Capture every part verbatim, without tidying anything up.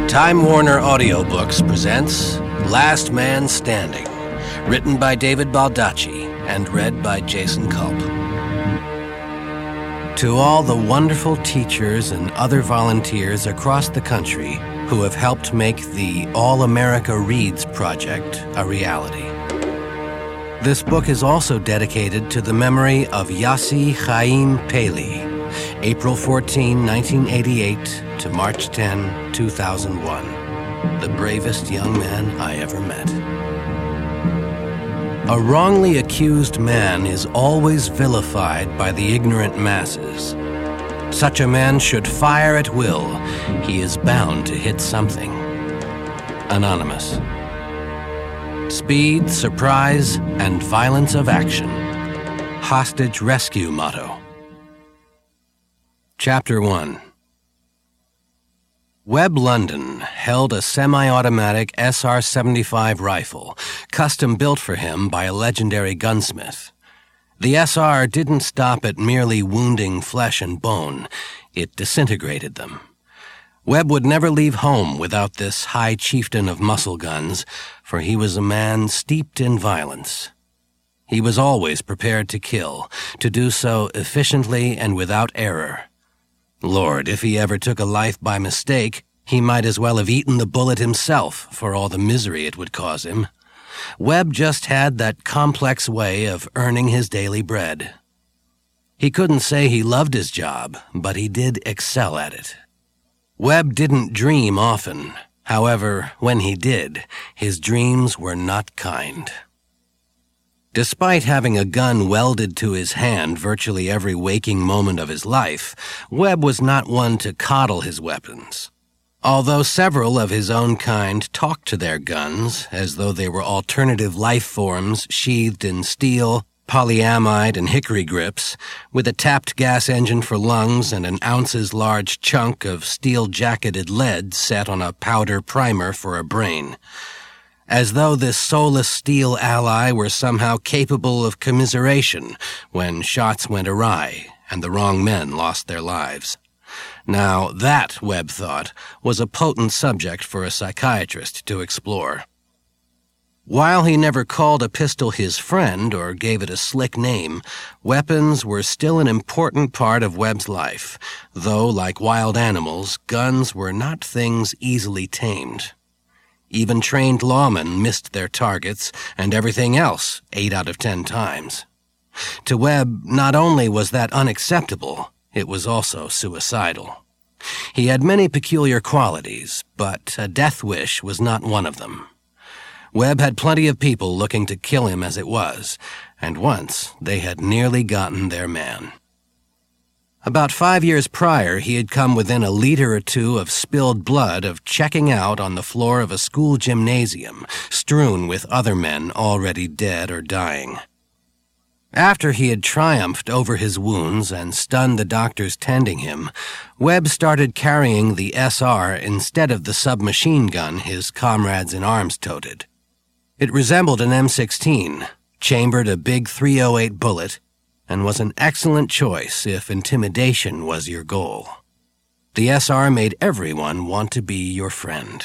Time Warner Audiobooks presents Last Man Standing, written by David Baldacci and read by Jason Culp. To all the wonderful teachers and other volunteers across the country who have helped make the All America Reads project a reality. This book is also dedicated to the memory of Yossi Chaim Paley, April fourteenth, nineteen eighty-eight to March tenth, two thousand one, the bravest young man I ever met. A wrongly accused man is always vilified by the ignorant masses. Such a man should fire at will. He is bound to hit something. Anonymous. Speed, surprise, and violence of action. Hostage rescue motto. Chapter one. Webb London held a semi-automatic S R seventy-five rifle, custom built for him by a legendary gunsmith. The S R didn't stop at merely wounding flesh and bone. It disintegrated them. Webb would never leave home without this high chieftain of muscle guns, for he was a man steeped in violence. He was always prepared to kill, to do so efficiently and without error. Lord, if he ever took a life by mistake, he might as well have eaten the bullet himself for all the misery it would cause him. Webb just had that complex way of earning his daily bread. He couldn't say he loved his job, but he did excel at it. Webb didn't dream often. However, when he did, his dreams were not kind. Despite having a gun welded to his hand virtually every waking moment of his life, Webb was not one to coddle his weapons. Although several of his own kind talked to their guns as though they were alternative life forms sheathed in steel, polyamide, and hickory grips, with a tapped gas engine for lungs and an ounce's large chunk of steel-jacketed lead set on a powder primer for a brain. As though this soulless steel ally were somehow capable of commiseration when shots went awry and the wrong men lost their lives. Now, that, Webb thought, was a potent subject for a psychiatrist to explore. While he never called a pistol his friend or gave it a slick name, weapons were still an important part of Webb's life, though, like wild animals, guns were not things easily tamed. Even trained lawmen missed their targets, and everything else eight out of ten times. To Webb, not only was that unacceptable, it was also suicidal. He had many peculiar qualities, but a death wish was not one of them. Webb had plenty of people looking to kill him as it was, and once they had nearly gotten their man. About five years prior, he had come within a liter or two of spilled blood of checking out on the floor of a school gymnasium, strewn with other men already dead or dying. After he had triumphed over his wounds and stunned the doctors tending him, Webb started carrying the S R instead of the submachine gun his comrades in arms toted. It resembled an M sixteen, chambered a big three oh eight bullet, and was an excellent choice if intimidation was your goal. The S R made everyone want to be your friend.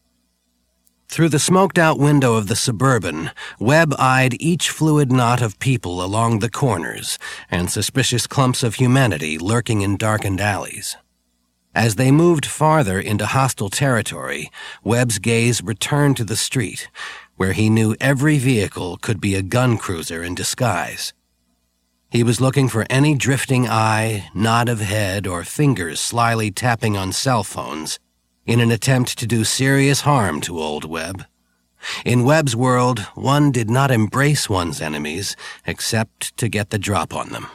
Through the smoked-out window of the Suburban, Webb eyed each fluid knot of people along the corners and suspicious clumps of humanity lurking in darkened alleys. As they moved farther into hostile territory, Webb's gaze returned to the street, where he knew every vehicle could be a gun cruiser in disguise. He was looking for any drifting eye, nod of head, or fingers slyly tapping on cell phones in an attempt to do serious harm to old Webb. In Webb's world, one did not embrace one's enemies except to get the drop on them.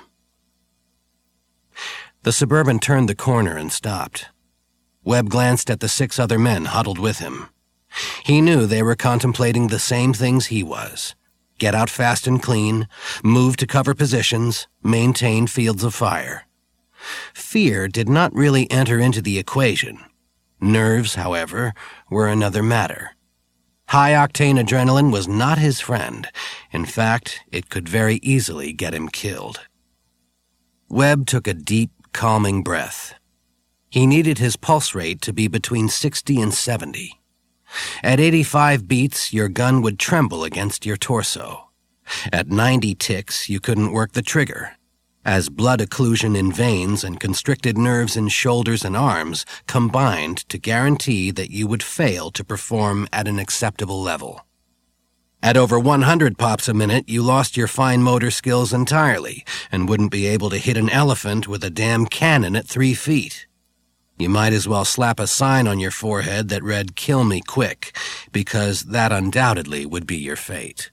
The Suburban turned the corner and stopped. Webb glanced at the six other men huddled with him. He knew they were contemplating the same things he was. Get out fast and clean, move to cover positions, maintain fields of fire. Fear did not really enter into the equation. Nerves, however, were another matter. High-octane adrenaline was not his friend. In fact, it could very easily get him killed. Webb took a deep, calming breath. He needed his pulse rate to be between sixty and seventy. At eighty-five beats, your gun would tremble against your torso. At ninety ticks, you couldn't work the trigger, as blood occlusion in veins and constricted nerves in shoulders and arms combined to guarantee that you would fail to perform at an acceptable level. At over one hundred pops a minute, you lost your fine motor skills entirely and wouldn't be able to hit an elephant with a damn cannon at three feet. You might as well slap a sign on your forehead that read, "Kill me quick," because that undoubtedly would be your fate.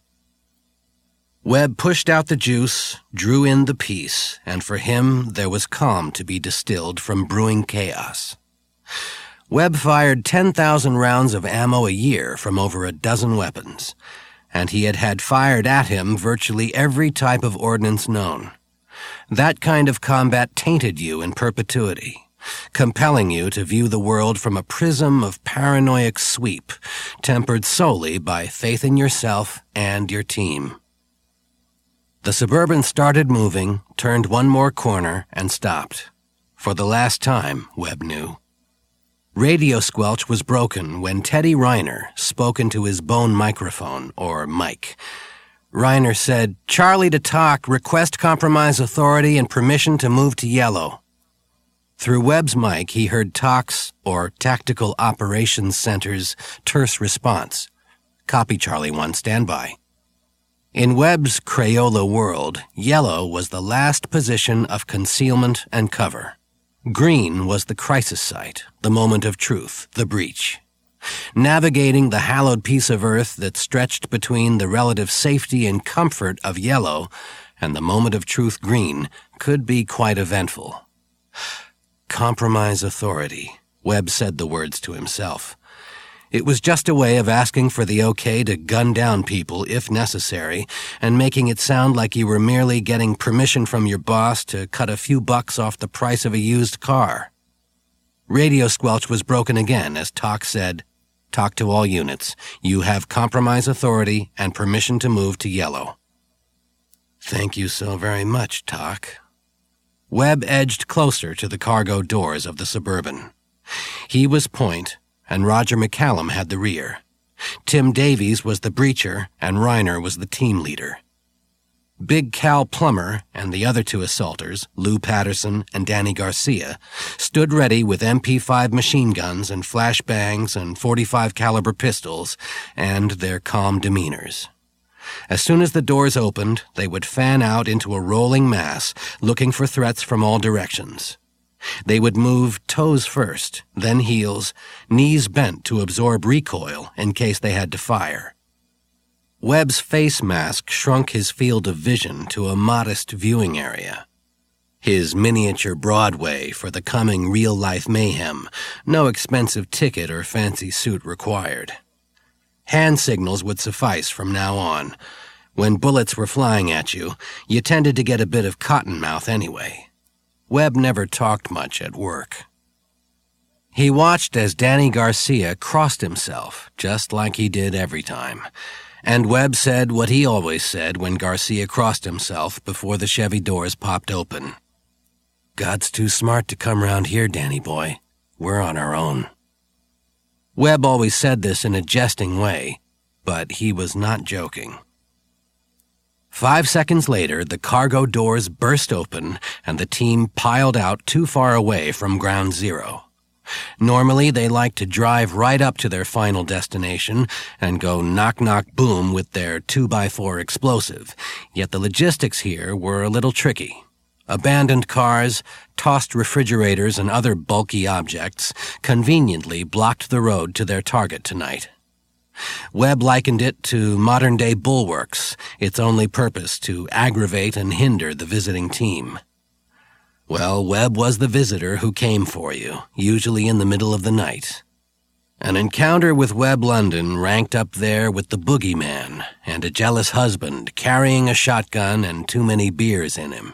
Webb pushed out the juice, drew in the peace, and for him there was calm to be distilled from brewing chaos. Webb fired ten thousand rounds of ammo a year from over a dozen weapons, and he had had fired at him virtually every type of ordnance known. That kind of combat tainted you in perpetuity, compelling you to view the world from a prism of paranoid sweep, tempered solely by faith in yourself and your team. The Suburban started moving, turned one more corner, and stopped. For the last time, Webb knew. Radio squelch was broken when Teddy Reiner spoke into his bone microphone, or mic. Reiner said, "Charlie to talk, request compromise authority and permission to move to yellow." Through Webb's mic, he heard T O C's, or Tactical Operations Center's, terse response. "Copy, Charlie one, stand by." In Webb's Crayola world, yellow was the last position of concealment and cover. Green was the crisis site, the moment of truth, the breach. Navigating the hallowed piece of earth that stretched between the relative safety and comfort of yellow and the moment of truth, green, could be quite eventful. Compromise authority, Webb said the words to himself. It was just a way of asking for the okay to gun down people if necessary, and making it sound like you were merely getting permission from your boss to cut a few bucks off the price of a used car. Radio squelch was broken again as T O C said, "Talk to all units. You have compromise authority and permission to move to yellow." "Thank you so very much, T O C." Webb edged closer to the cargo doors of the Suburban. He was point, and Roger McCallum had the rear. Tim Davies was the breacher, and Reiner was the team leader. Big Cal Plummer and the other two assaulters, Lou Patterson and Danny Garcia, stood ready with M P five machine guns and flashbangs and forty-five caliber pistols, and their calm demeanors. As soon as the doors opened, they would fan out into a rolling mass, looking for threats from all directions. They would move toes first, then heels, knees bent to absorb recoil in case they had to fire. Webb's face mask shrunk his field of vision to a modest viewing area. His miniature Broadway for the coming real-life mayhem, no expensive ticket or fancy suit required. Hand signals would suffice from now on. When bullets were flying at you, you tended to get a bit of cottonmouth anyway. Webb never talked much at work. He watched as Danny Garcia crossed himself, just like he did every time. And Webb said what he always said when Garcia crossed himself before the Chevy doors popped open. "God's too smart to come round here, Danny boy. We're on our own." Webb always said this in a jesting way, but he was not joking. Five seconds later, the cargo doors burst open and the team piled out too far away from ground zero. Normally, they like to drive right up to their final destination and go knock-knock-boom with their two by four explosive, yet the logistics here were a little tricky. Abandoned cars, tossed refrigerators, and other bulky objects conveniently blocked the road to their target tonight. Webb likened it to modern-day bulwarks, its only purpose to aggravate and hinder the visiting team. Well, Webb was the visitor who came for you, usually in the middle of the night. An encounter with Webb London ranked up there with the boogeyman and a jealous husband carrying a shotgun and too many beers in him.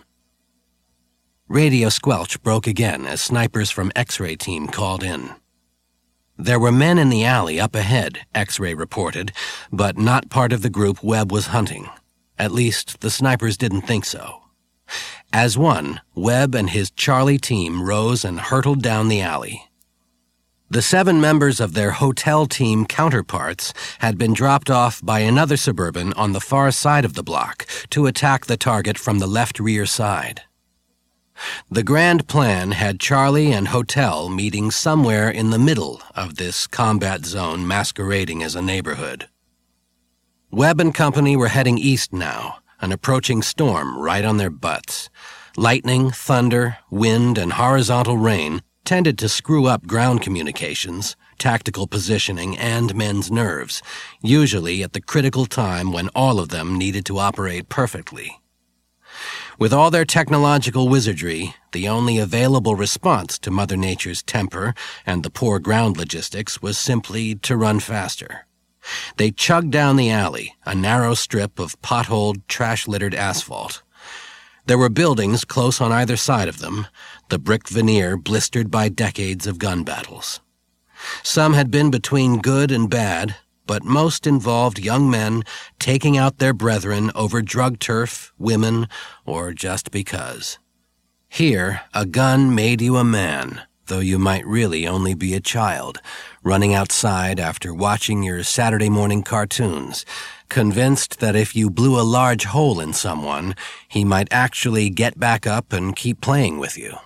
Radio squelch broke again as snipers from X-ray team called in. There were men in the alley up ahead, X-ray reported, but not part of the group Webb was hunting. At least, the snipers didn't think so. As one, Webb and his Charlie team rose and hurtled down the alley. The seven members of their hotel team counterparts had been dropped off by another Suburban on the far side of the block to attack the target from the left rear side. The grand plan had Charlie and Hotel meeting somewhere in the middle of this combat zone masquerading as a neighborhood. Webb and company were heading east now, an approaching storm right on their butts. Lightning, thunder, wind, and horizontal rain tended to screw up ground communications, tactical positioning, and men's nerves, usually at the critical time when all of them needed to operate perfectly. With all their technological wizardry, the only available response to Mother Nature's temper and the poor ground logistics was simply to run faster. They chugged down the alley, a narrow strip of potholed, trash-littered asphalt. There were buildings close on either side of them, the brick veneer blistered by decades of gun battles. Some had been between good and bad, but most involved young men taking out their brethren over drug turf, women, or just because. Here, a gun made you a man, though you might really only be a child, running outside after watching your Saturday morning cartoons, convinced that if you blew a large hole in someone, he might actually get back up and keep playing with you.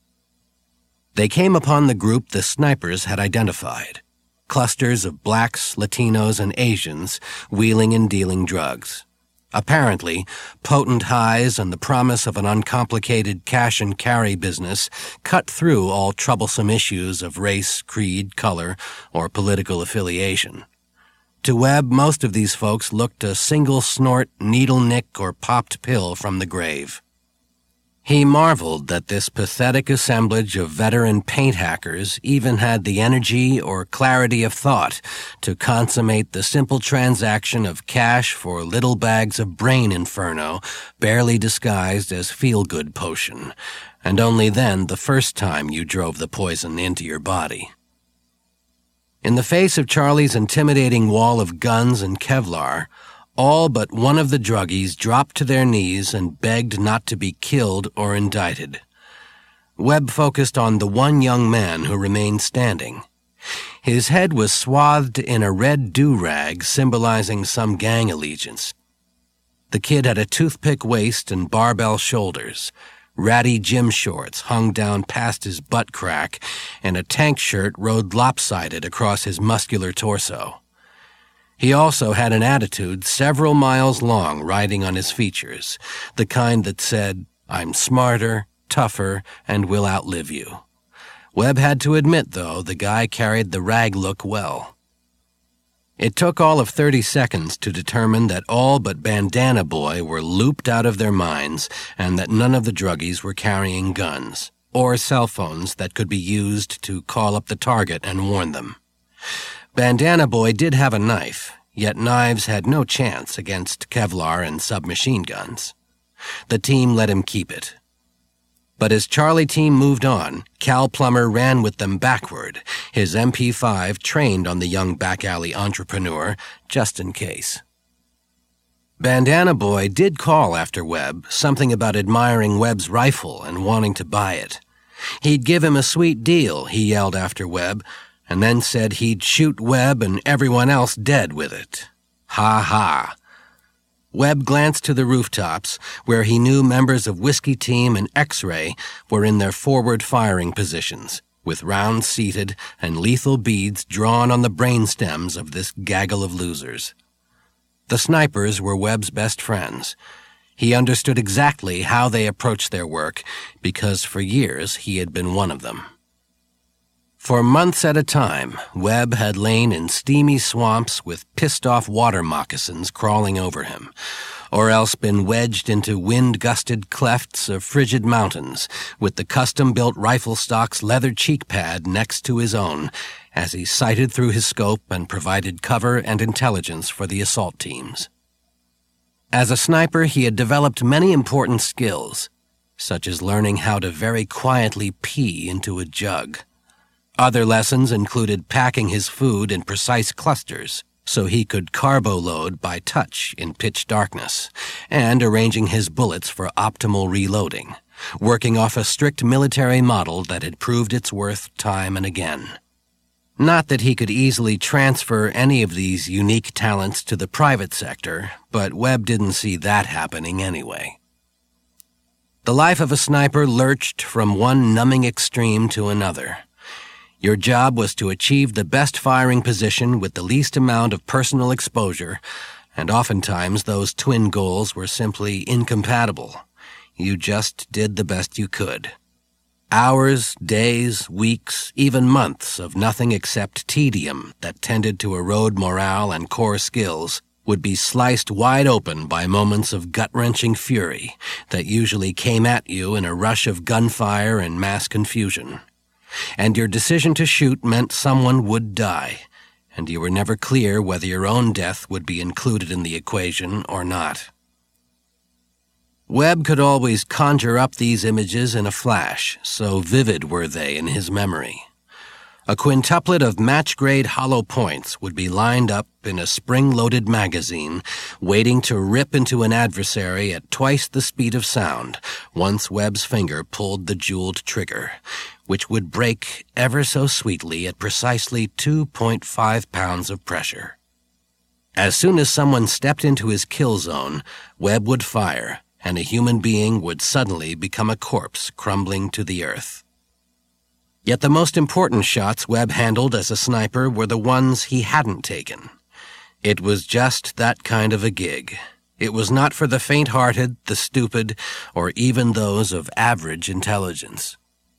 They came upon the group the snipers had identified, clusters of blacks, Latinos, and Asians wheeling and dealing drugs. Apparently, potent highs and the promise of an uncomplicated cash-and-carry business cut through all troublesome issues of race, creed, color, or political affiliation. To Webb, most of these folks looked a single snort, needle nick, or popped pill from the grave. He marveled that this pathetic assemblage of veteran paint hackers even had the energy or clarity of thought to consummate the simple transaction of cash for little bags of brain inferno barely disguised as feel-good potion, and only then the first time you drove the poison into your body. In the face of Charlie's intimidating wall of guns and Kevlar, all but one of the druggies dropped to their knees and begged not to be killed or indicted. Webb focused on the one young man who remained standing. His head was swathed in a red do-rag symbolizing some gang allegiance. The kid had a toothpick waist and barbell shoulders. Ratty gym shorts hung down past his butt crack, and a tank shirt rode lopsided across his muscular torso. He also had an attitude several miles long riding on his features, the kind that said, "I'm smarter, tougher, and will outlive you." Webb had to admit, though, the guy carried the rag look well. It took all of thirty seconds to determine that all but Bandana Boy were looped out of their minds and that none of the druggies were carrying guns or cell phones that could be used to call up the target and warn them. Bandana Boy did have a knife, yet knives had no chance against Kevlar and submachine guns. The team let him keep it. But as Charlie team moved on, Cal Plummer ran with them backward, his M P five trained on the young back-alley entrepreneur, just in case. Bandana Boy did call after Webb, something about admiring Webb's rifle and wanting to buy it. He'd give him a sweet deal, he yelled after Webb, and then said he'd shoot Webb and everyone else dead with it. Ha ha. Webb glanced to the rooftops, where he knew members of Whiskey Team and X-Ray were in their forward firing positions, with rounds seated and lethal beads drawn on the brain stems of this gaggle of losers. The snipers were Webb's best friends. He understood exactly how they approached their work, because for years he had been one of them. For months at a time, Webb had lain in steamy swamps with pissed-off water moccasins crawling over him, or else been wedged into wind-gusted clefts of frigid mountains with the custom-built rifle stock's leather cheek pad next to his own as he sighted through his scope and provided cover and intelligence for the assault teams. As a sniper, he had developed many important skills, such as learning how to very quietly pee into a jug. Other lessons included packing his food in precise clusters, so he could carbo-load by touch in pitch darkness, and arranging his bullets for optimal reloading, working off a strict military model that had proved its worth time and again. Not that he could easily transfer any of these unique talents to the private sector, but Webb didn't see that happening anyway. The life of a sniper lurched from one numbing extreme to another. Your job was to achieve the best firing position with the least amount of personal exposure, and oftentimes those twin goals were simply incompatible. You just did the best you could. Hours, days, weeks, even months of nothing except tedium that tended to erode morale and core skills would be sliced wide open by moments of gut-wrenching fury that usually came at you in a rush of gunfire and mass confusion. And your decision to shoot meant someone would die, and you were never clear whether your own death would be included in the equation or not. Webb could always conjure up these images in a flash, so vivid were they in his memory. A quintuplet of match-grade hollow points would be lined up in a spring-loaded magazine, waiting to rip into an adversary at twice the speed of sound once Webb's finger pulled the jeweled trigger, which would break ever so sweetly at precisely two point five pounds of pressure. As soon as someone stepped into his kill zone, Webb would fire, and a human being would suddenly become a corpse crumbling to the earth. Yet the most important shots Webb handled as a sniper were the ones he hadn't taken. It was just that kind of a gig. It was not for the faint-hearted, the stupid, or even those of average intelligence.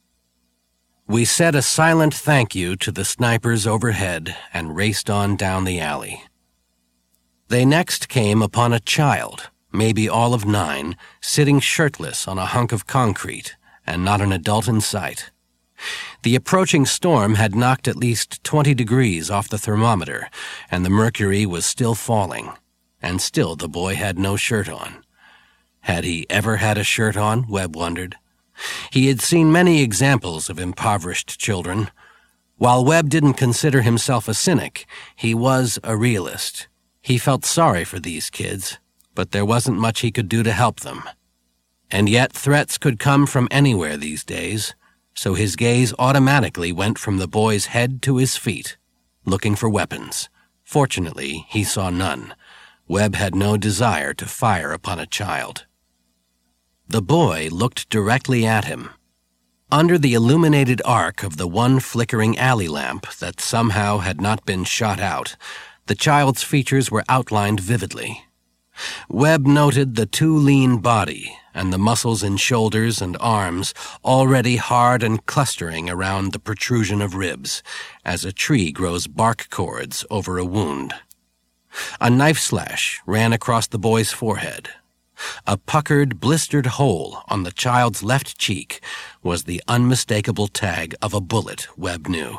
We said a silent thank you to the snipers overhead and raced on down the alley. They next came upon a child, maybe all of nine, sitting shirtless on a hunk of concrete, and not an adult in sight. The approaching storm had knocked at least twenty degrees off the thermometer, and the mercury was still falling, and still the boy had no shirt on. Had he ever had a shirt on, Webb wondered. He had seen many examples of impoverished children. While Webb didn't consider himself a cynic, he was a realist. He felt sorry for these kids, but there wasn't much he could do to help them. And yet threats could come from anywhere these days, so his gaze automatically went from the boy's head to his feet, looking for weapons. Fortunately, he saw none. Webb had no desire to fire upon a child. The boy looked directly at him. Under the illuminated arc of the one flickering alley lamp that somehow had not been shot out, the child's features were outlined vividly. Webb noted the too lean body and the muscles in shoulders and arms already hard and clustering around the protrusion of ribs, as a tree grows bark cords over a wound. A knife slash ran across the boy's forehead. A puckered, blistered hole on the child's left cheek was the unmistakable tag of a bullet, Webb knew.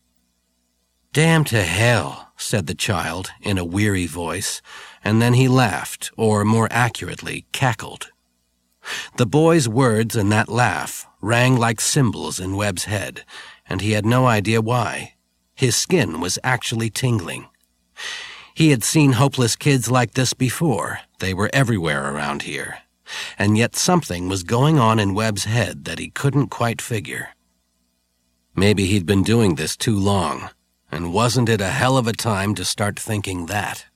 "Damn to hell," said the child in a weary voice, and then he laughed, or more accurately, cackled. The boy's words and that laugh rang like cymbals in Webb's head, and he had no idea why. His skin was actually tingling. He had seen hopeless kids like this before. They were everywhere around here. And yet something was going on in Webb's head that he couldn't quite figure. Maybe he'd been doing this too long, and wasn't it a hell of a time to start thinking that?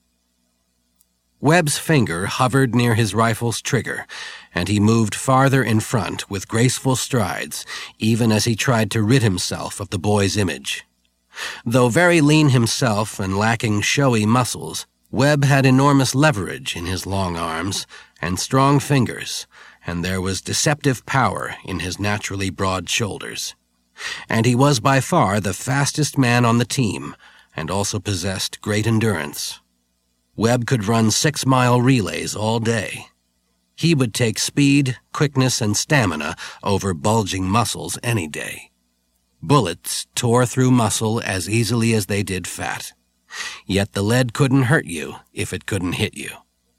Webb's finger hovered near his rifle's trigger, and he moved farther in front with graceful strides, even as he tried to rid himself of the boy's image. Though very lean himself and lacking showy muscles, Webb had enormous leverage in his long arms and strong fingers, and there was deceptive power in his naturally broad shoulders. And he was by far the fastest man on the team, and also possessed great endurance. Webb could run six-mile relays all day. He would take speed, quickness, and stamina over bulging muscles any day. Bullets tore through muscle as easily as they did fat. Yet the lead couldn't hurt you if it couldn't hit you.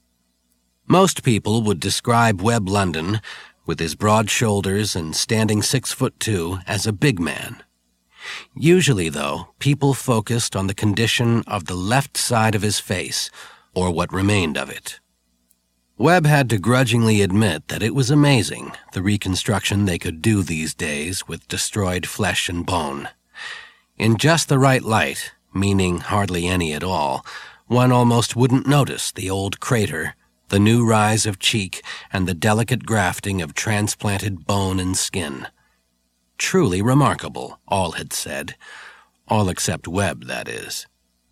Most people would describe Webb London, with his broad shoulders and standing six foot two, as a big man. Usually, though, people focused on the condition of the left side of his face, or what remained of it. Webb had to grudgingly admit that it was amazing, the reconstruction they could do these days with destroyed flesh and bone. In just the right light, meaning hardly any at all, one almost wouldn't notice the old crater, the new rise of cheek, and the delicate grafting of transplanted bone and skin. Truly remarkable, all had said. All except Webb, that is.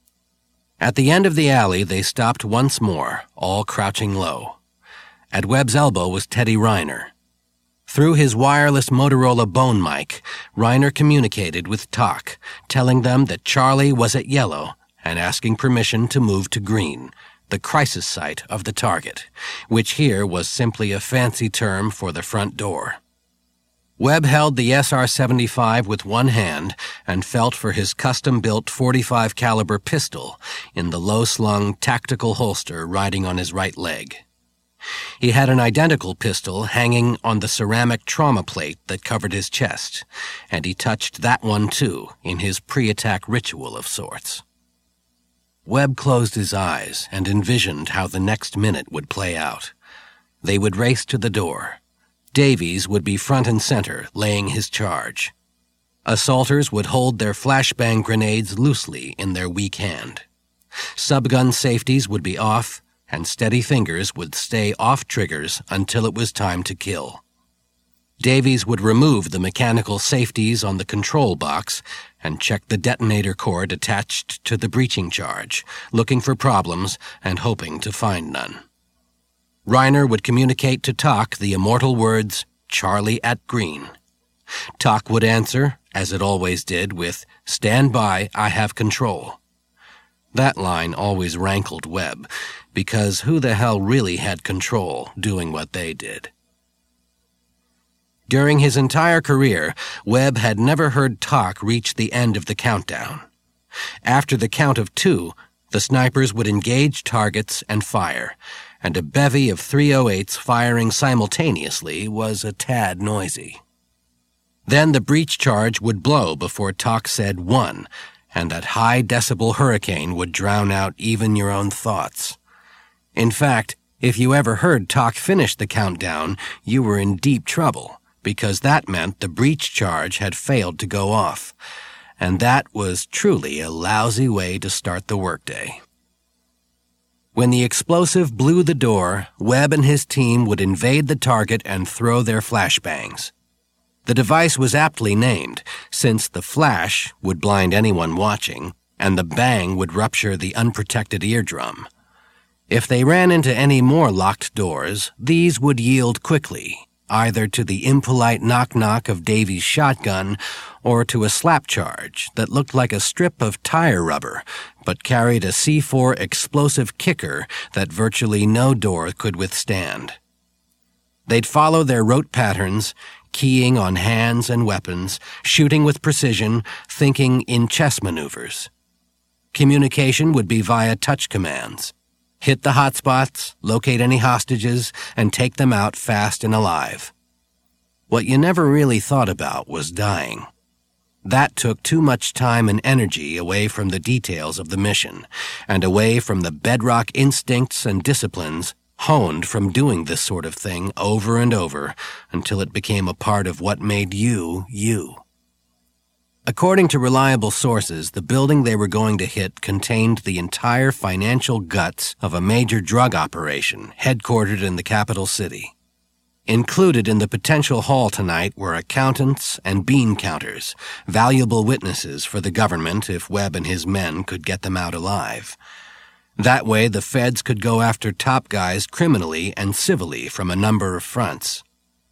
At the end of the alley, they stopped once more, all crouching low. At Webb's elbow was Teddy Reiner. Through his wireless Motorola bone mic, Reiner communicated with T O C, telling them that Charlie was at yellow and asking permission to move to green, the crisis site of the target, which here was simply a fancy term for the front door. Webb held the S R seventy-five with one hand and felt for his custom-built forty-five caliber pistol in the low-slung tactical holster riding on his right leg. He had an identical pistol hanging on the ceramic trauma plate that covered his chest, and he touched that one too in his pre-attack ritual of sorts. Webb closed his eyes and envisioned how the next minute would play out. They would race to the door. Davies would be front and center, laying his charge. Assaulters would hold their flashbang grenades loosely in their weak hand. Subgun safeties would be off, and steady fingers would stay off triggers until it was time to kill. Davies would remove the mechanical safeties on the control box and check the detonator cord attached to the breaching charge, looking for problems and hoping to find none. Reiner would communicate to T O C the immortal words, "Charlie at green." T O C would answer, as it always did, with, "Stand by, I have control." That line always rankled Webb, because who the hell really had control doing what they did? During his entire career, Webb had never heard T O C reach the end of the countdown. After the count of two, the snipers would engage targets and fire, and a bevy of three oh eights firing simultaneously was a tad noisy. Then the breach charge would blow before T O C said one, and that high-decibel hurricane would drown out even your own thoughts. In fact, if you ever heard T O C finish the countdown, you were in deep trouble, because that meant the breach charge had failed to go off, and that was truly a lousy way to start the workday. When the explosive blew the door, Webb and his team would invade the target and throw their flashbangs. The device was aptly named, since the flash would blind anyone watching, and the bang would rupture the unprotected eardrum. If they ran into any more locked doors, these would yield quickly, either to the impolite knock-knock of Davies' shotgun or to a slap charge that looked like a strip of tire rubber but carried a C four explosive kicker that virtually no door could withstand. They'd follow their rote patterns, keying on hands and weapons, shooting with precision, thinking in chess maneuvers. Communication would be via touch commands. Hit the hotspots, locate any hostages, and take them out fast and alive. What you never really thought about was dying. That took too much time and energy away from the details of the mission, and away from the bedrock instincts and disciplines honed from doing this sort of thing over and over until it became a part of what made you, you. According to reliable sources, the building they were going to hit contained the entire financial guts of a major drug operation headquartered in the capital city. Included in the potential haul tonight were accountants and bean counters, valuable witnesses for the government if Webb and his men could get them out alive. That way the feds could go after top guys criminally and civilly from a number of fronts.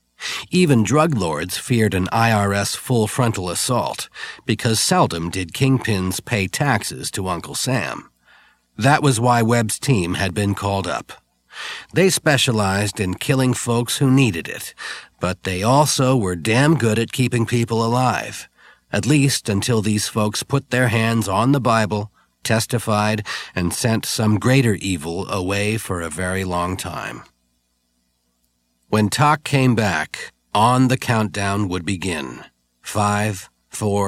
Even drug lords feared an I R S full frontal assault, because seldom did kingpins pay taxes to Uncle Sam. That was why Webb's team had been called up. They specialized in killing folks who needed it, but they also were damn good at keeping people alive, at least until these folks put their hands on the Bible, testified, and sent some greater evil away for a very long time. When T O C came back, on the countdown would begin. Five, four,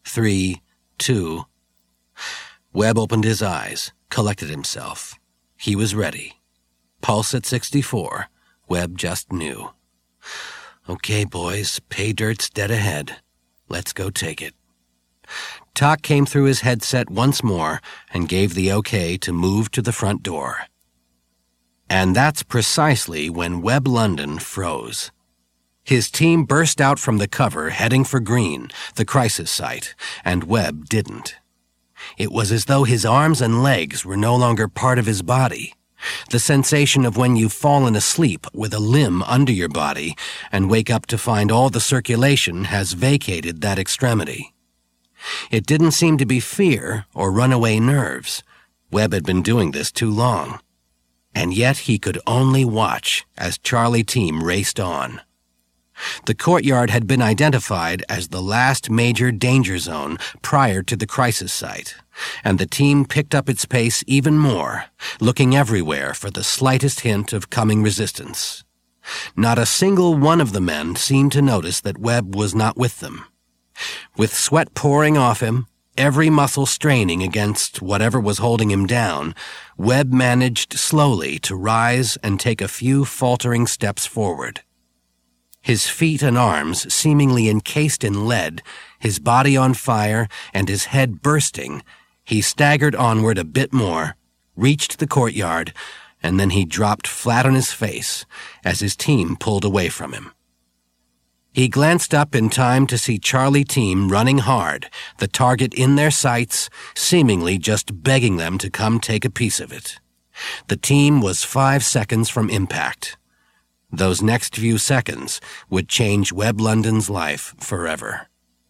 three, two. Webb opened his eyes, collected himself. He was ready. Pulse at sixty-four. Webb just knew. Okay, boys, pay dirt's dead ahead. Let's go take it. Talk came through his headset once more and gave the okay to move to the front door. And that's precisely when Webb London froze. His team burst out from the cover heading for Green, the crisis site, and Webb didn't. It was as though his arms and legs were no longer part of his body. The sensation of when you've fallen asleep with a limb under your body and wake up to find all the circulation has vacated that extremity. It didn't seem to be fear or runaway nerves. Webb had been doing this too long. And yet he could only watch as Charlie Team raced on. The courtyard had been identified as the last major danger zone prior to the crisis site, and the team picked up its pace even more, looking everywhere for the slightest hint of coming resistance. Not a single one of the men seemed to notice that Webb was not with them. With sweat pouring off him, every muscle straining against whatever was holding him down, Webb managed slowly to rise and take a few faltering steps forward. His feet and arms seemingly encased in lead, his body on fire, and his head bursting, he staggered onward a bit more, reached the courtyard, and then he dropped flat on his face as his team pulled away from him. He glanced up in time to see Charlie Team running hard, the target in their sights, seemingly just begging them to come take a piece of it. The team was five seconds from impact. Those next few seconds would change Webb London's life forever.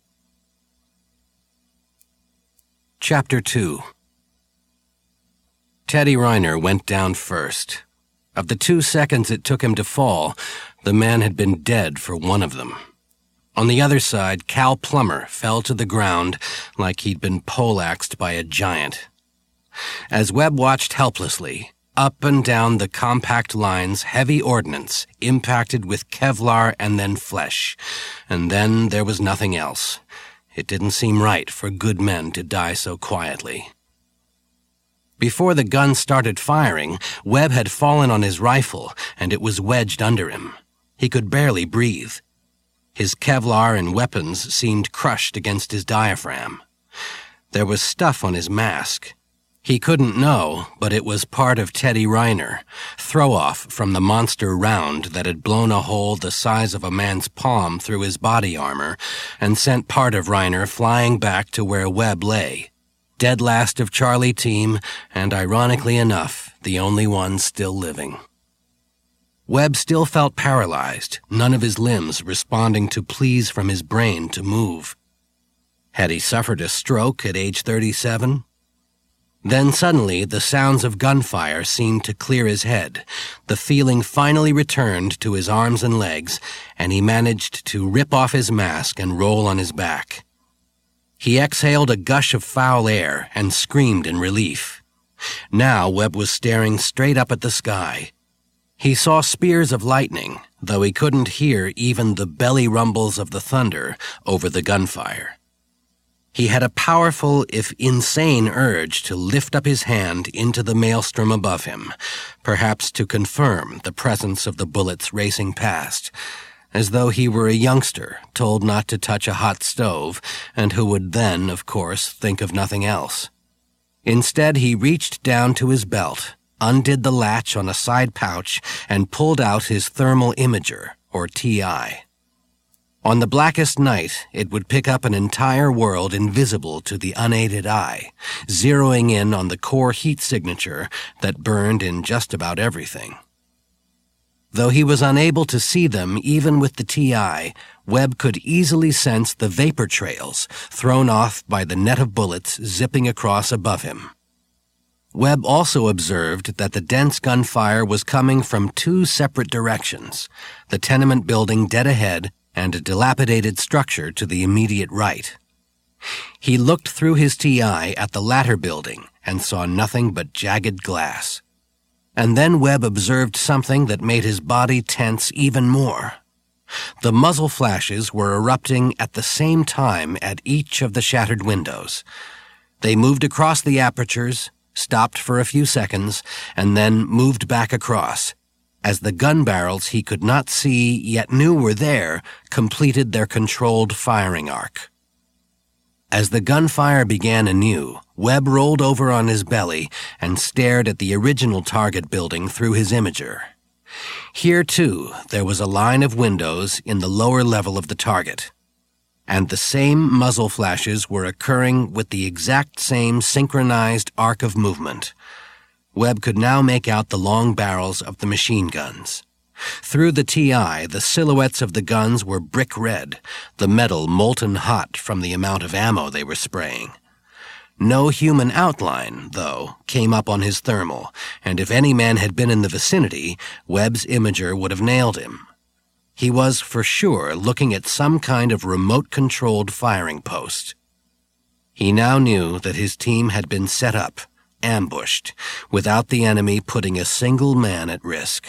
Chapter two. Teddy Reiner went down first. Of the two seconds it took him to fall, the man had been dead for one of them. On the other side, Cal Plummer fell to the ground like he'd been poleaxed by a giant. As Webb watched helplessly, up and down the compact lines, heavy ordnance impacted with Kevlar and then flesh. And then there was nothing else. It didn't seem right for good men to die so quietly. Before the gun started firing, Webb had fallen on his rifle, and it was wedged under him. He could barely breathe. His Kevlar and weapons seemed crushed against his diaphragm. There was stuff on his mask. He couldn't know, but it was part of Teddy Reiner, throw-off from the monster round that had blown a hole the size of a man's palm through his body armor and sent part of Reiner flying back to where Webb lay. Dead last of Charlie Team, and ironically enough, the only one still living. Webb still felt paralyzed, none of his limbs responding to pleas from his brain to move. Had he suffered a stroke at age thirty-seven? Then suddenly the sounds of gunfire seemed to clear his head. The feeling finally returned to his arms and legs, and he managed to rip off his mask and roll on his back. He exhaled a gush of foul air and screamed in relief. Now Webb was staring straight up at the sky. He saw spears of lightning, though he couldn't hear even the belly rumbles of the thunder over the gunfire. He had a powerful, if insane, urge to lift up his hand into the maelstrom above him, perhaps to confirm the presence of the bullets racing past, as though he were a youngster told not to touch a hot stove, and who would then, of course, think of nothing else. Instead, he reached down to his belt, undid the latch on a side pouch, and pulled out his thermal imager, or T I. On the blackest night, it would pick up an entire world invisible to the unaided eye, zeroing in on the core heat signature that burned in just about everything. Though he was unable to see them even with the T I, Webb could easily sense the vapor trails thrown off by the net of bullets zipping across above him. Webb also observed that the dense gunfire was coming from two separate directions, the tenement building dead ahead and a dilapidated structure to the immediate right. He looked through his T I at the latter building and saw nothing but jagged glass. And then Webb observed something that made his body tense even more. The muzzle flashes were erupting at the same time at each of the shattered windows. They moved across the apertures, stopped for a few seconds, and then moved back across, as the gun barrels he could not see yet knew were there completed their controlled firing arc. As the gunfire began anew, Webb rolled over on his belly and stared at the original target building through his imager. Here, too, there was a line of windows in the lower level of the target, and the same muzzle flashes were occurring with the exact same synchronized arc of movement. Webb could now make out the long barrels of the machine guns. Through the T I, the silhouettes of the guns were brick red, the metal molten hot from the amount of ammo they were spraying. No human outline, though, came up on his thermal, and if any man had been in the vicinity, Webb's imager would have nailed him. He was, for sure, looking at some kind of remote-controlled firing post. He now knew that his team had been set up, ambushed, without the enemy putting a single man at risk.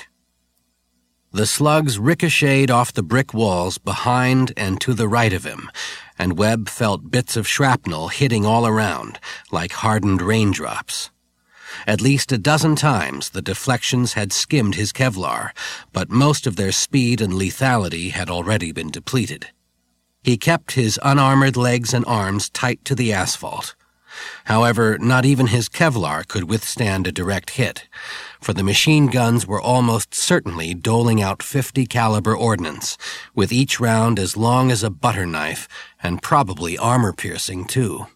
The slugs ricocheted off the brick walls behind and to the right of him, and Webb felt bits of shrapnel hitting all around, like hardened raindrops. At least a dozen times the deflections had skimmed his Kevlar, but most of their speed and lethality had already been depleted. He kept his unarmored legs and arms tight to the asphalt. However, not even his Kevlar could withstand a direct hit, for the machine guns were almost certainly doling out fifty caliber ordnance, with each round as long as a butter knife and probably armor-piercing, too.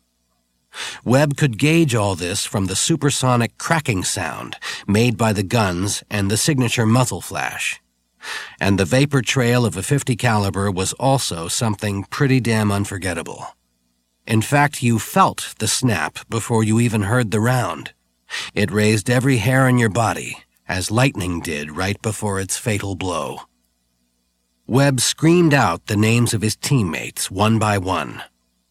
Webb could gauge all this from the supersonic cracking sound made by the guns and the signature muzzle flash. And the vapor trail of a fifty caliber was also something pretty damn unforgettable. In fact, you felt the snap before you even heard the round. It raised every hair on your body, as lightning did right before its fatal blow. Webb screamed out the names of his teammates one by one.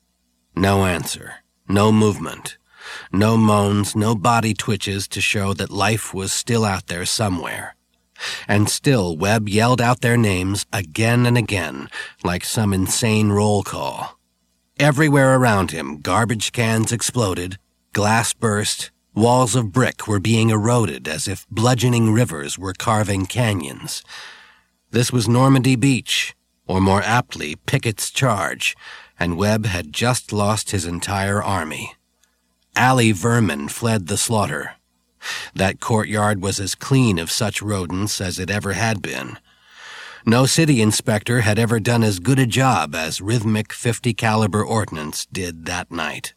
No answer, no movement, no moans, no body twitches to show that life was still out there somewhere. And still Webb yelled out their names again and again, like some insane roll call. Everywhere around him, garbage cans exploded, glass burst, walls of brick were being eroded as if bludgeoning rivers were carving canyons. This was Normandy Beach, or more aptly, Pickett's Charge, and Webb had just lost his entire army. Alley vermin fled the slaughter. That courtyard was as clean of such rodents as it ever had been. No city inspector had ever done as good a job as rhythmic fifty caliber ordnance did that night.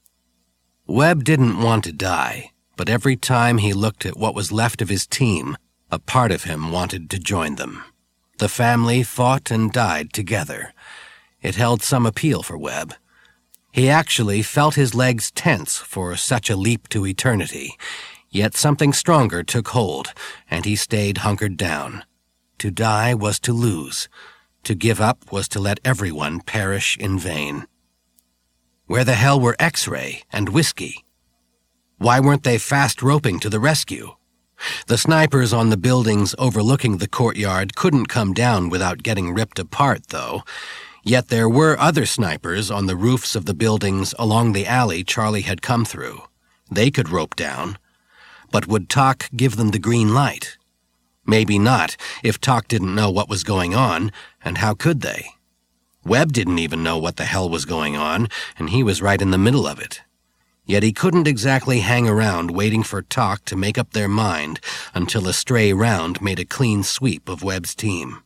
Webb didn't want to die, but every time he looked at what was left of his team, a part of him wanted to join them. The family fought and died together. It held some appeal for Webb. He actually felt his legs tense for such a leap to eternity, yet something stronger took hold, and he stayed hunkered down. To die was to lose. To give up was to let everyone perish in vain. Where the hell were X-Ray and Whiskey? Why weren't they fast roping to the rescue? The snipers on the buildings overlooking the courtyard couldn't come down without getting ripped apart, though. Yet there were other snipers on the roofs of the buildings along the alley Charlie had come through. They could rope down. But would Talk give them the green light? Maybe not, if Talk didn't know what was going on, and how could they? Webb didn't even know what the hell was going on, and he was right in the middle of it. Yet he couldn't exactly hang around waiting for Talk to make up their mind until a stray round made a clean sweep of Webb's team.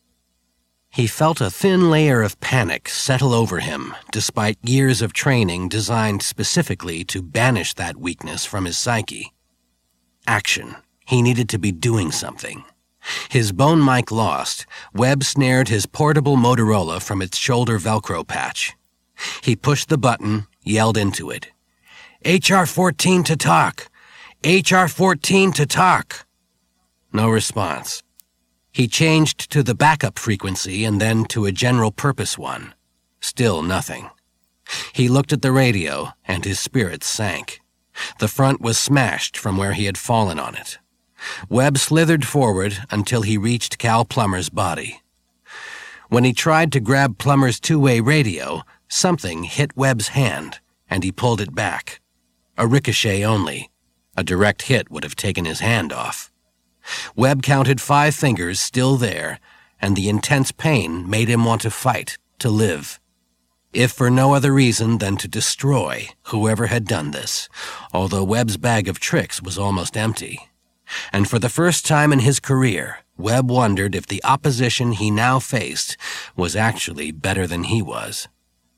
He felt a thin layer of panic settle over him, despite years of training designed specifically to banish that weakness from his psyche. Action. He needed to be doing something. His bone mic lost, Webb snared his portable Motorola from its shoulder Velcro patch. He pushed the button, yelled into it. H R fourteen to Talk! H R fourteen to Talk! No response. He changed to the backup frequency and then to a general-purpose one. Still nothing. He looked at the radio, and his spirits sank. The front was smashed from where he had fallen on it. Webb slithered forward until he reached Cal Plummer's body. When he tried to grab Plummer's two-way radio, something hit Webb's hand, and he pulled it back. A ricochet only. A direct hit would have taken his hand off. Webb counted five fingers still there, and the intense pain made him want to fight, to live. If for no other reason than to destroy whoever had done this, although Webb's bag of tricks was almost empty. And for the first time in his career, Webb wondered if the opposition he now faced was actually better than he was.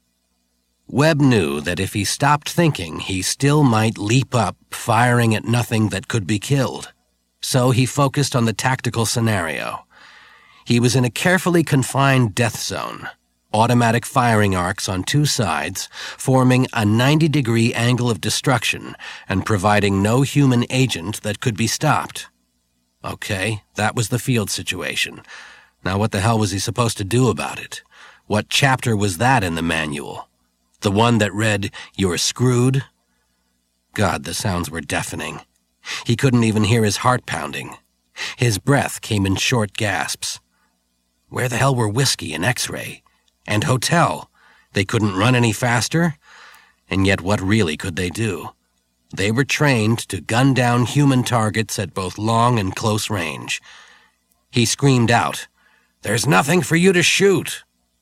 Webb knew that if he stopped thinking, he still might leap up, firing at nothing that could be killed. So he focused on the tactical scenario. He was in a carefully confined death zone, automatic firing arcs on two sides, forming a ninety-degree angle of destruction and providing no human agent that could be stopped. Okay, that was the field situation. Now what the hell was he supposed to do about it? What chapter was that in the manual? The one that read, "You're screwed"? God, the sounds were deafening. He couldn't even hear his heart pounding. His breath came in short gasps. Where the hell were Whiskey and X-Ray? And Hotel? They couldn't run any faster? And yet what really could they do? They were trained to gun down human targets at both long and close range. He screamed out, "There's nothing for you to shoot!"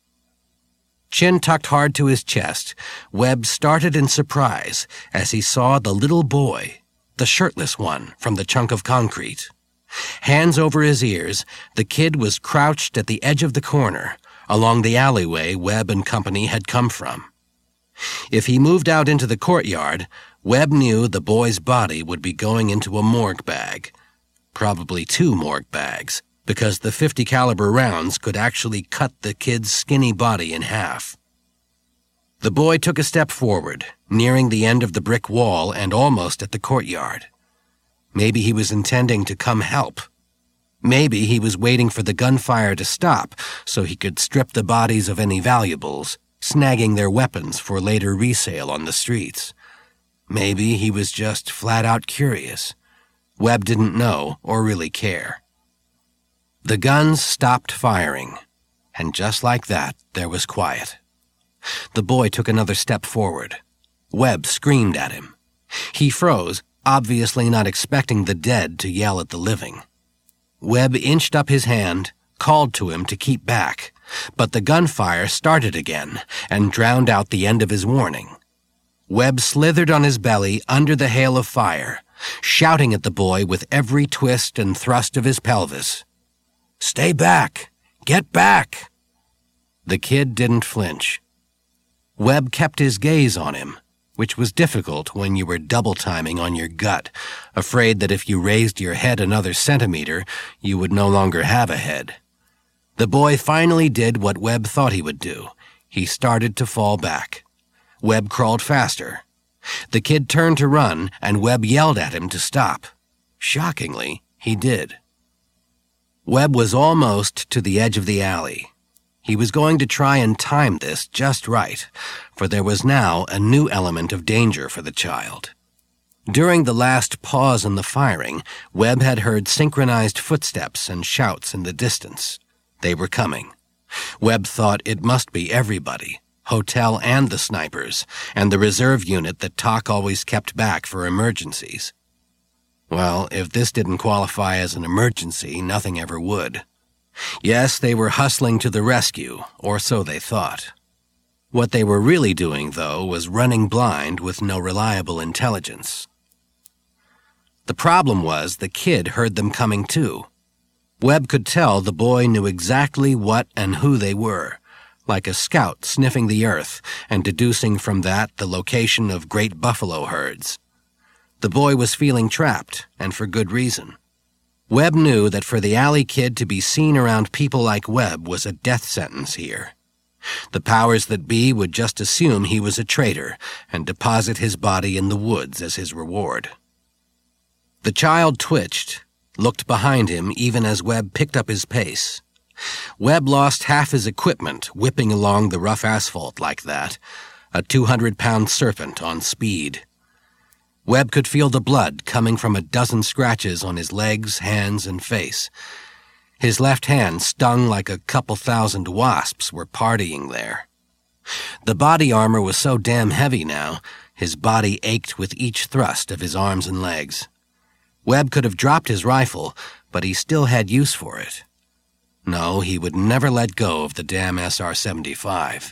Chin tucked hard to his chest, Webb started in surprise as he saw the little boy, the shirtless one from the chunk of concrete. Hands over his ears, the kid was crouched at the edge of the corner, along the alleyway Webb and company had come from. If he moved out into the courtyard, Webb knew the boy's body would be going into a morgue bag. Probably two morgue bags, because the fifty caliber rounds could actually cut the kid's skinny body in half. The boy took a step forward, nearing the end of the brick wall and almost at the courtyard. Maybe he was intending to come help. Maybe he was waiting for the gunfire to stop so he could strip the bodies of any valuables, snagging their weapons for later resale on the streets. Maybe he was just flat-out curious. Webb didn't know or really care. The guns stopped firing, and just like that, there was quiet. The boy took another step forward. Webb screamed at him. He froze, obviously not expecting the dead to yell at the living. Webb inched up his hand, called to him to keep back, but the gunfire started again and drowned out the end of his warning. Webb slithered on his belly under the hail of fire, shouting at the boy with every twist and thrust of his pelvis. "Stay back! Get back!" The kid didn't flinch. Webb kept his gaze on him, which was difficult when you were double-timing on your gut, afraid that if you raised your head another centimeter, you would no longer have a head. The boy finally did what Webb thought he would do. He started to fall back. Webb crawled faster. The kid turned to run, and Webb yelled at him to stop. Shockingly, he did. Webb was almost to the edge of the alley. He was going to try and time this just right, for there was now a new element of danger for the child. During the last pause in the firing, Webb had heard synchronized footsteps and shouts in the distance. They were coming. Webb thought it must be everybody, Hotel and the snipers, and the reserve unit that Talk always kept back for emergencies. Well, if this didn't qualify as an emergency, nothing ever would. Yes, they were hustling to the rescue, or so they thought. What they were really doing, though, was running blind with no reliable intelligence. The problem was the kid heard them coming too. Webb could tell the boy knew exactly what and who they were, like a scout sniffing the earth and deducing from that the location of great buffalo herds. The boy was feeling trapped, and for good reason. Webb knew that for the alley kid to be seen around people like Webb was a death sentence here. The powers that be would just assume he was a traitor and deposit his body in the woods as his reward. The child twitched, looked behind him even as Webb picked up his pace. Webb lost half his equipment whipping along the rough asphalt like that, a two hundred pound serpent on speed. Webb could feel the blood coming from a dozen scratches on his legs, hands, and face. His left hand stung like a couple thousand wasps were partying there. The body armor was so damn heavy now, his body ached with each thrust of his arms and legs. Webb could have dropped his rifle, but he still had use for it. No, he would never let go of the damn S R seventy-five.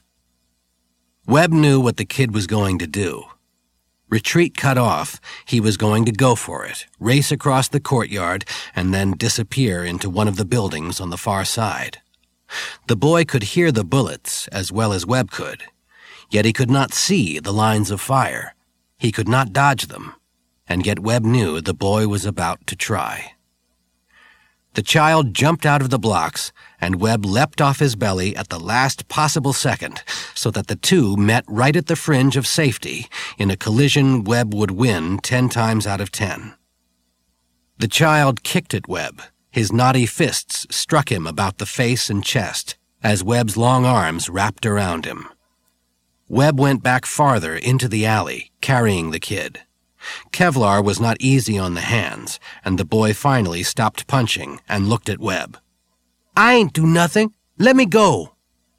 Webb knew what the kid was going to do. Retreat cut off, he was going to go for it, race across the courtyard, and then disappear into one of the buildings on the far side. The boy could hear the bullets as well as Webb could, yet he could not see the lines of fire. He could not dodge them, and yet Webb knew the boy was about to try. The child jumped out of the blocks, and Webb leapt off his belly at the last possible second, so that the two met right at the fringe of safety in a collision Webb would win ten times out of ten. The child kicked at Webb. His knotty fists struck him about the face and chest as Webb's long arms wrapped around him. Webb went back farther into the alley, carrying the kid. Kevlar was not easy on the hands, and the boy finally stopped punching and looked at Webb. "I ain't do nothing. Let me go."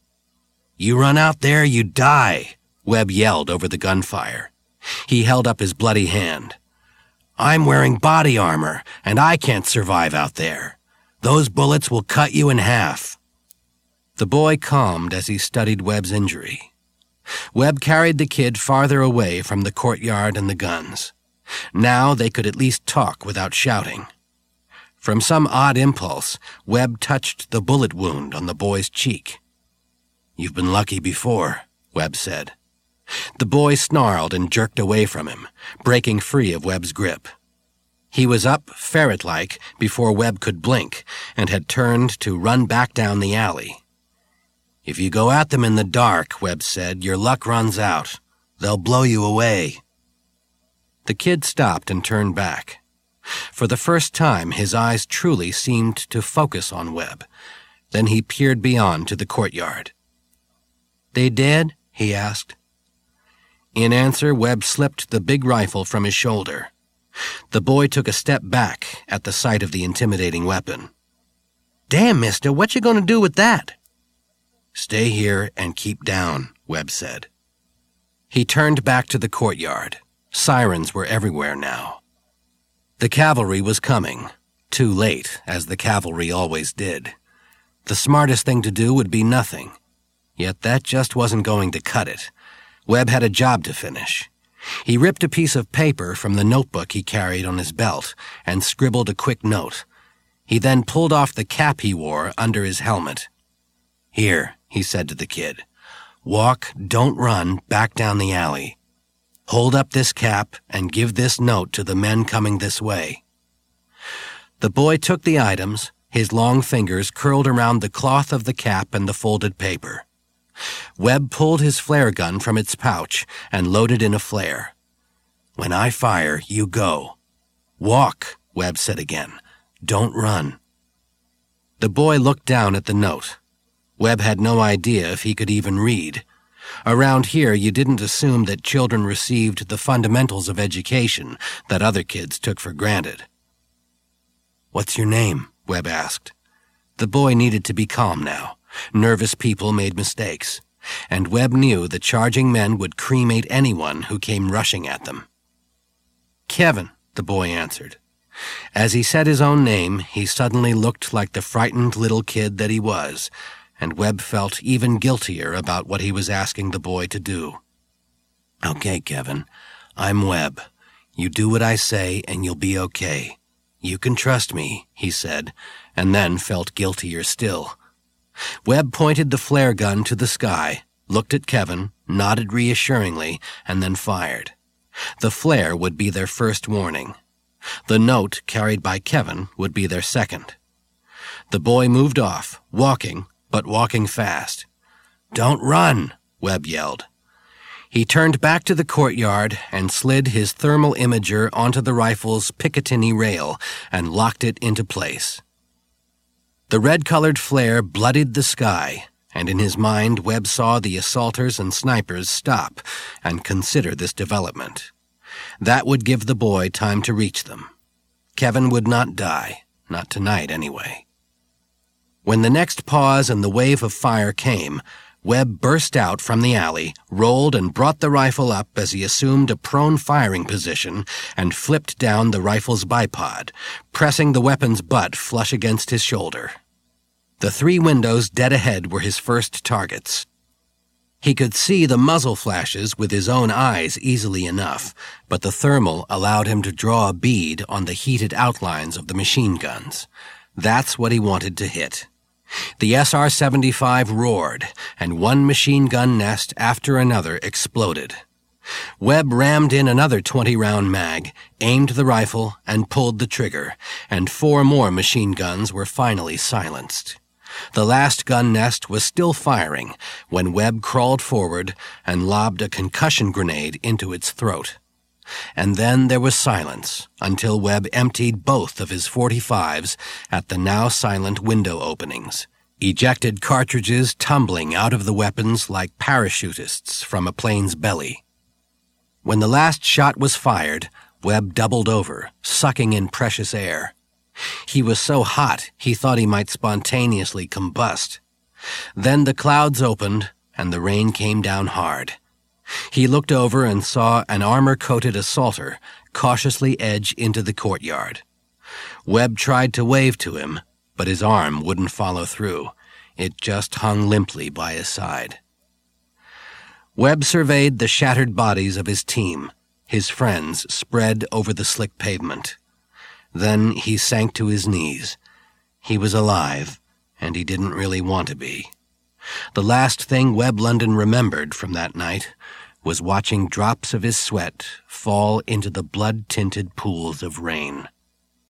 "You run out there, you die," Webb yelled over the gunfire. He held up his bloody hand. "I'm wearing body armor, and I can't survive out there. Those bullets will cut you in half." The boy calmed as he studied Webb's injury. Webb carried the kid farther away from the courtyard and the guns. Now they could at least talk without shouting. From some odd impulse, Webb touched the bullet wound on the boy's cheek. "You've been lucky before," Webb said. The boy snarled and jerked away from him, breaking free of Webb's grip. He was up, ferret-like, before Webb could blink, and had turned to run back down the alley. "If you go at them in the dark," Webb said, "your luck runs out. They'll blow you away." The kid stopped and turned back. For the first time, his eyes truly seemed to focus on Webb. Then he peered beyond to the courtyard. "They dead?" he asked. In answer, Webb slipped the big rifle from his shoulder. The boy took a step back at the sight of the intimidating weapon. "Damn, mister, what you gonna do with that?" "Stay here and keep down," Webb said. He turned back to the courtyard. Sirens were everywhere now. The cavalry was coming, too late, as the cavalry always did. The smartest thing to do would be nothing. Yet that just wasn't going to cut it. Webb had a job to finish. He ripped a piece of paper from the notebook he carried on his belt and scribbled a quick note. He then pulled off the cap he wore under his helmet. "Here," he said to the kid. "Walk, don't run, back down the alley. Hold up this cap and give this note to the men coming this way." The boy took the items, his long fingers curled around the cloth of the cap and the folded paper. Webb pulled his flare gun from its pouch and loaded in a flare. "When I fire, you go." "Walk," Webb said again. "Don't run." The boy looked down at the note. Webb had no idea if he could even read. Around here, you didn't assume that children received the fundamentals of education that other kids took for granted. "What's your name?" Webb asked. The boy needed to be calm now. Nervous people made mistakes, and Webb knew the charging men would cremate anyone who came rushing at them. "Kevin," the boy answered. As he said his own name, he suddenly looked like the frightened little kid that he was, and Webb felt even guiltier about what he was asking the boy to do. "Okay, Kevin, I'm Webb. You do what I say and you'll be okay. You can trust me," he said, and then felt guiltier still. Webb pointed the flare gun to the sky, looked at Kevin, nodded reassuringly, and then fired. The flare would be their first warning. The note carried by Kevin would be their second. The boy moved off, walking, but walking fast. "Don't run," Webb yelled. He turned back to the courtyard and slid his thermal imager onto the rifle's Picatinny rail and locked it into place. The red-colored flare bloodied the sky, and in his mind Webb saw the assaulters and snipers stop and consider this development. That would give the boy time to reach them. Kevin would not die, not tonight anyway. When the next pause and the wave of fire came, Webb burst out from the alley, rolled and brought the rifle up as he assumed a prone firing position and flipped down the rifle's bipod, pressing the weapon's butt flush against his shoulder. The three windows dead ahead were his first targets. He could see the muzzle flashes with his own eyes easily enough, but the thermal allowed him to draw a bead on the heated outlines of the machine guns. That's what he wanted to hit. The S R seventy-five roared, and one machine gun nest after another exploded. Webb rammed in another twenty-round mag, aimed the rifle, and pulled the trigger, and four more machine guns were finally silenced. The last gun nest was still firing when Webb crawled forward and lobbed a concussion grenade into its throat. And then there was silence until Webb emptied both of his forty-fives at the now silent window openings, ejected cartridges tumbling out of the weapons like parachutists from a plane's belly. When the last shot was fired, Webb doubled over, sucking in precious air. He was so hot he thought he might spontaneously combust. Then the clouds opened and the rain came down hard. He looked over and saw an armor-coated assaulter cautiously edge into the courtyard. Webb tried to wave to him, but his arm wouldn't follow through. It just hung limply by his side. Webb surveyed the shattered bodies of his team, his friends spread over the slick pavement. Then he sank to his knees. He was alive, and he didn't really want to be. The last thing Webb London remembered from that night was watching drops of his sweat fall into the blood-tinted pools of rain.